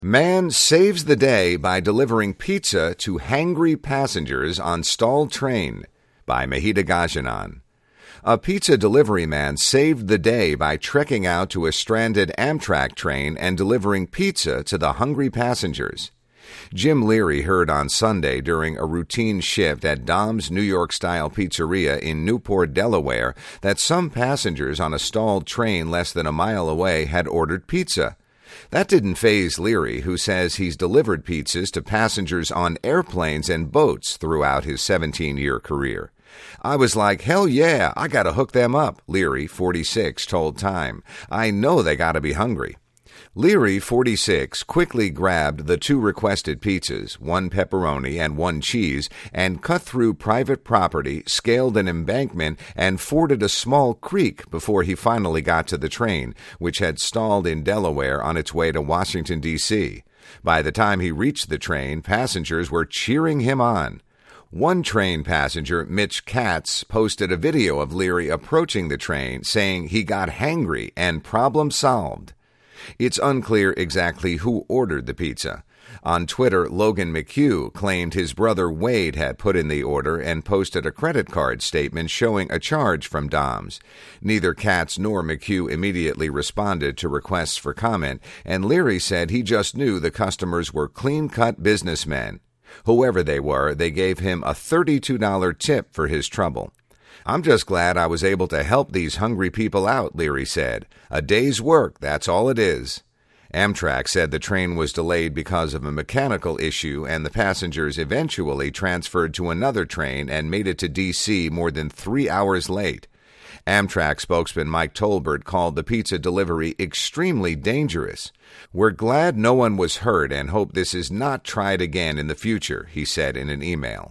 Man saves the day by delivering pizza to hangry passengers on stalled train, by Mahida Gajanan. A pizza delivery man saved the day by trekking out to a stranded Amtrak train and delivering pizza to the hungry passengers. Jim Leary heard on Sunday during a routine shift at Dom's New York-style pizzeria in Newport, Delaware, that some passengers on a stalled train less than a mile away had ordered pizza. That didn't faze Leary, who says he's delivered pizzas to passengers on airplanes and boats throughout his 17-year career. "I was like, hell yeah, I gotta hook them up," Leary, 46, told Time. "I know they gotta be hungry." Leary, 46, quickly grabbed the two requested pizzas, one pepperoni and one cheese, and cut through private property, scaled an embankment, and forded a small creek before he finally got to the train, which had stalled in Delaware on its way to Washington, D.C. By the time he reached the train, passengers were cheering him on. One train passenger, Mitch Katz, posted a video of Leary approaching the train, saying he got hangry and problem solved. It's unclear exactly who ordered the pizza. On Twitter, Logan McHugh claimed his brother Wade had put in the order and posted a credit card statement showing a charge from Dom's. Neither Katz nor McHugh immediately responded to requests for comment, and Leary said he just knew the customers were clean-cut businessmen. Whoever they were, they gave him a $32 tip for his trouble. "I'm just glad I was able to help these hungry people out," Leary said. "A day's work, that's all it is." Amtrak said the train was delayed because of a mechanical issue, and the passengers eventually transferred to another train and made it to D.C. more than 3 hours late. Amtrak spokesman Mike Tolbert called the pizza delivery extremely dangerous. "We're glad no one was hurt and hope this is not tried again in the future," he said in an email.